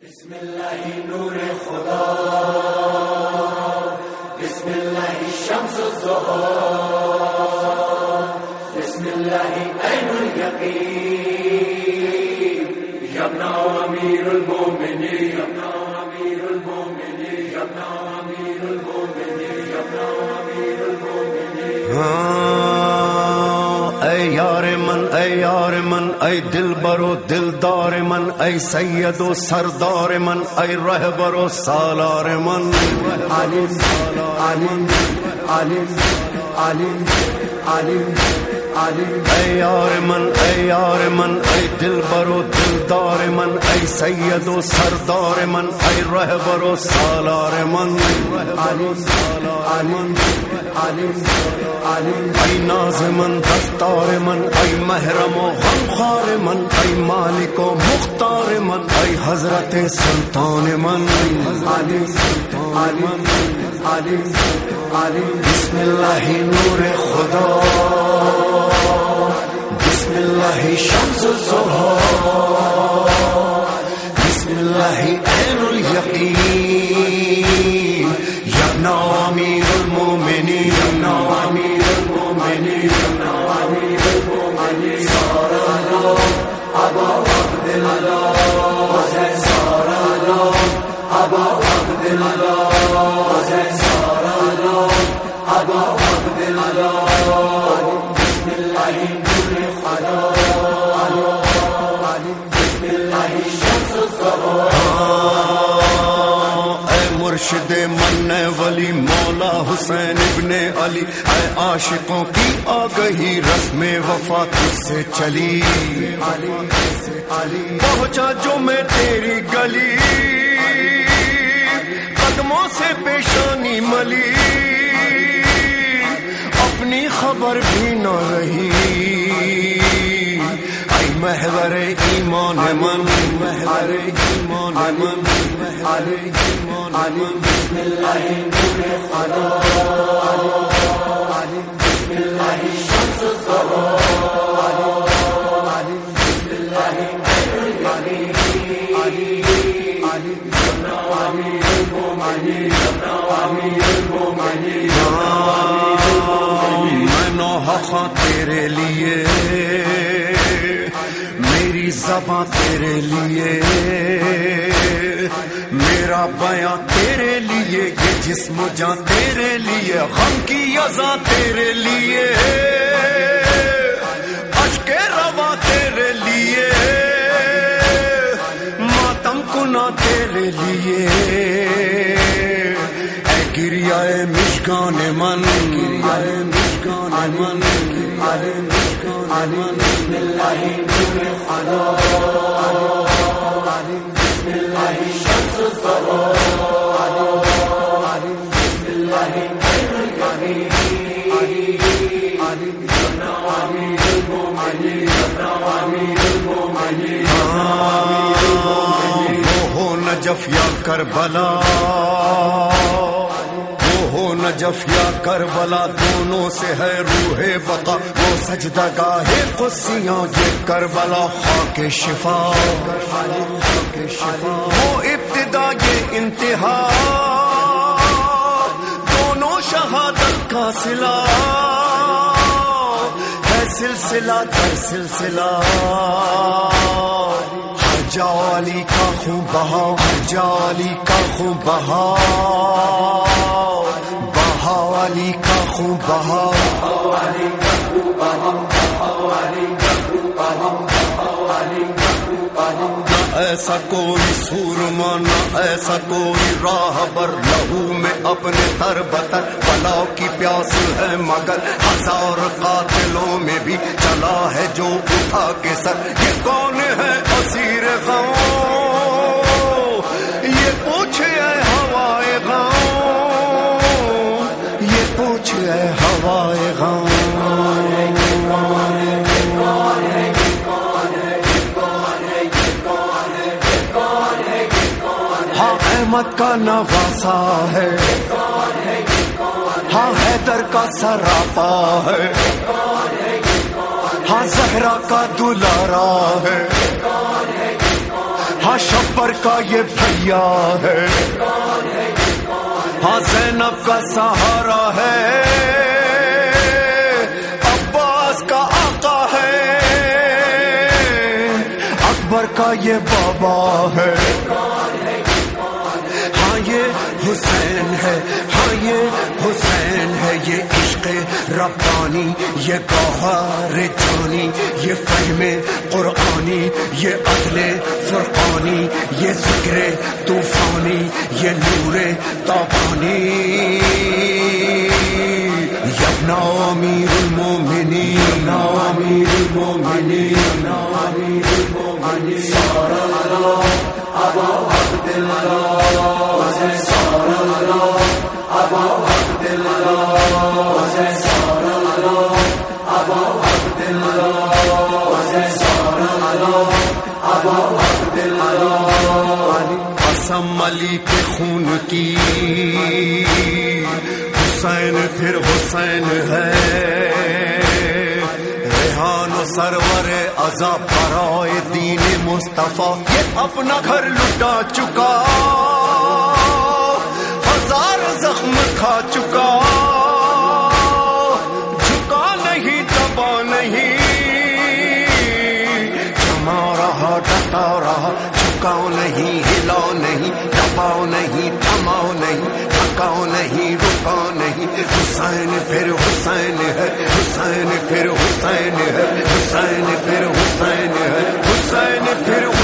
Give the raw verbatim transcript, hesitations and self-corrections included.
بسم اللہ نور خدا، بسم اللہ شمس الظہر، بسم اللہ عین الیقین، یبنا امیر المومنین، یبنا امیر المومنین، یبنا امیر المومنین، یبنا امیر المومنین۔ اے یار من، اے یار من، اے دل برو دلدار من، اے سید و سردار من، اے رہبر و سالار من، عالم عالم عالم عالم عالم عالم۔ اے یار من، اے یار من، اے دل برو دلدار من، اے سید و سردار من، اے رہبر و سالار من، عالم عالم عالم عالم۔ اے ناز من دستار من، اے محرم و غمخوار من، اے مالک و مختار من، اے حضرت سلطان من، عالم عالم عالم عالم۔ بسم اللہ نور خدا، بسم اللہ شمس الظہر، بسم اللہ عین الیقین، یبنا امیر المومنین، یبنا امیر المومنین، یبنا امیر المومنین۔ سارا ابا عبداللہ حسین، سارا ابا عبداللہ حسین، سارا ابا عبداللہ۔ بسم اللہ نور خدا، بسم اللہ شمس الظہر۔ اے مرشد من ولی مولا حسین ابن علی، اے عاشقوں کی آگہی رسم وفا تجھ سے چلی، پہنچا جو میں تیری گلی، قدموں سے پیشانی ملی، اپنی خبر بھی نہ رہی، اے محور ایمان من، محور ایمان من، محور ایمان من۔ بسم اللہ نور خدا، بسم اللہ شمس الظہر، بسم اللہ عین الیقین، یبنا امیر المومنین، یبنا امیر المومنین۔ میں نوحہ خواں تیرے لیے، میری زباں تیرے لیے، میرا بیاں تیرے لیے، یہ جسم جاں تیرے لیے، غم کی اذاں تیرے لیے، اشک رواں تیرے لیے، ماتم کنا تیرے لیے، اے گریہ مشکان من، گریہ مشکان من، گریہ مشکان من۔ بسم اللہ نور خدا، بسم اللہ شمس الظہر، بسم اللہ عین الیقین، یبنا امیر المومنین، یبنا امیر المومنین۔ وہ ہو نجف یا کربلا، وہ ہو نجف یا کربلا، دونوں سے ہے روح بقا، وہ سجدہ گاہ قدسیاں، یہ کربلا خاک شفا، وہ ابتدا یہ انتہا، دونوں شہادت کا صلہ، ہے سلسلہ در سلسلہ، جالی کا خون بہا، جالی کا خون بہا، بہاوالی کا خون بہا، ایسا کوئی سورما نہ ایسا کوئی راہبر، لہو میں اپنے تر بتر بلاؤ کی پیاس ہے، مگر ہزار قاتلوں میں بھی چلا ہے جو اٹھا کے سر، یہ کون ہے اسیر غم، یہ پوچھے اے ہوائے غم، یہ پوچھے اے ہوائے غم۔ ہاں احمد کا نواسا ہے، ہاں حیدر کا سراپا ہے، ہاں زہرا کا دلارا ہے، ہاں شبر کا یہ بھیا ہے، ہاں زینب کا سہارا ہے، عباس کا آقا ہے، اکبر کا یہ بابا ہے، ہاں یہ حسین ہے، ہاں یہ حسین ہے، یہ عشق ربانی، یہ گوہر جانی، یہ فہم قرآنی، یہ عدل فرقانی، یہ ذکر طوفانی، یہ نور تابانی، یبنا امیر المومنین، امیر المومنین، امیر المومنین، سار اللہ ابا عبداللہ، سار اللہ ابا عبداللہ، سار اللہ ابا عبداللہ، سار اللہ ابا عبداللہ، قسم علی کے خون کی، حسین پھر حسین ہے، ریحان و سرور عزا برائے دین مصطفیٰ، یہ اپنا گھر لٹا چکا، ہزار زخم کھا چکا، جھکا نہیں دبا نہیں، جما رہا ڈٹا رہا، جھکاؤ نہیں ہلاؤ نہیں، دباؤ نہیں تھماؤ نہیں، تھکاؤ نہیں رکاؤ نہیں، حسین پھر حسین ہے، حسین پھر حسین ہے، حسین پھر حسین ہے، حسین پھر